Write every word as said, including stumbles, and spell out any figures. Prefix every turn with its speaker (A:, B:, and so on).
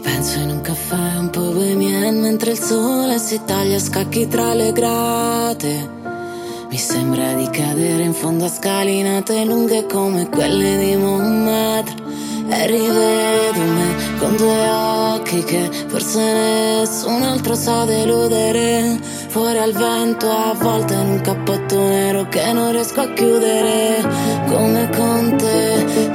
A: Penso in un caffè un po' bohemian mentre il sole si taglia a scacchi tra le grate. Mi sembra di cadere in fondo a scalinate lunghe come quelle di Montmartre. E rivedo me con due occhi che forse nessun altro sa deludere. Fuori al vento avvolta in un cappotto nero che non riesco a chiudere. Come con te